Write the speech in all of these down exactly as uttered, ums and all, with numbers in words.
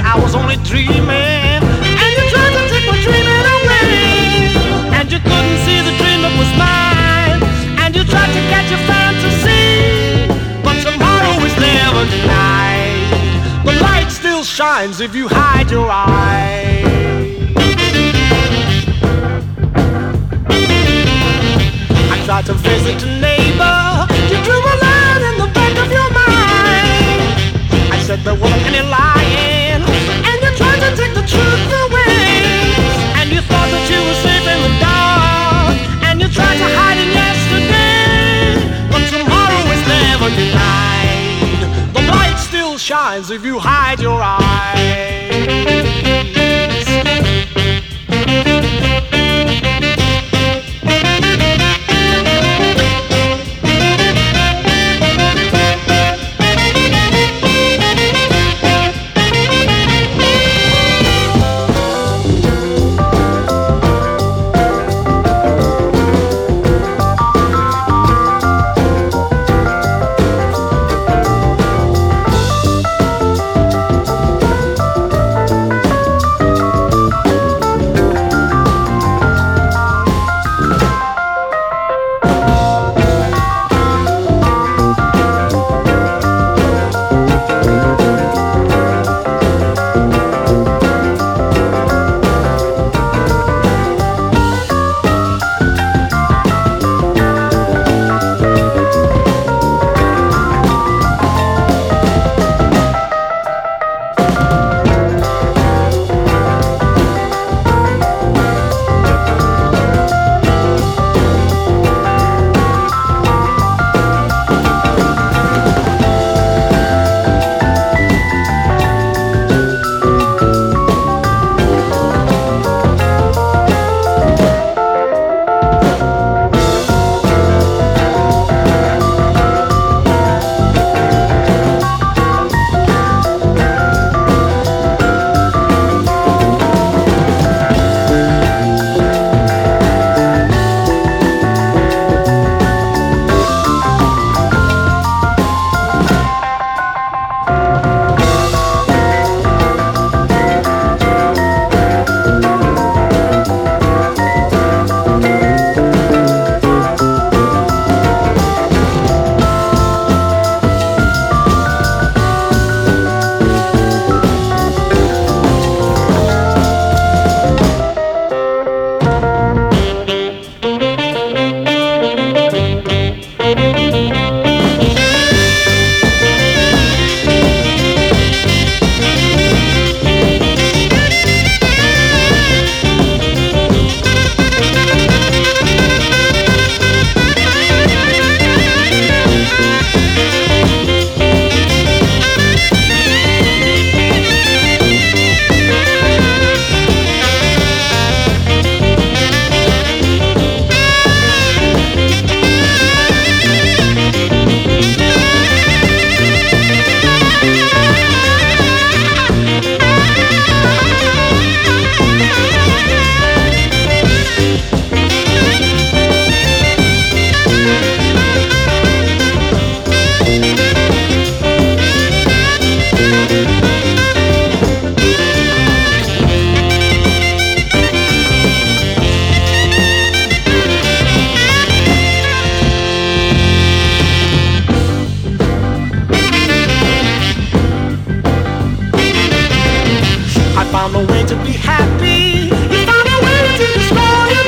I was only dreaming, and you tried to take my dreaming away, and you couldn't see the dream that was mine, and you tried to catch your fantasy, but tomorrow is never denied. The light still shines if you hide your eyes. I tried to visit a neighbor, you drew a line in the back of your mind. I said there wasn't any lying, and you tried to take the truth away, and you thought that you were safe in the dark, and you tried to hide it yesterday, but tomorrow is never denied. The light still shines if you hide your eyes. Found a way to be happy. You found a way to destroy your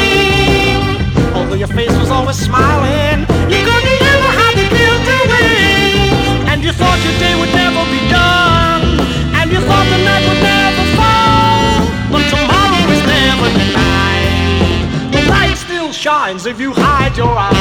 dream. Although your face was always smiling, you couldn't ever hide the guilt away. And you thought your day would never be done, and you thought the night would never fall. But tomorrow is never denied. The light still shines if you hide your eyes.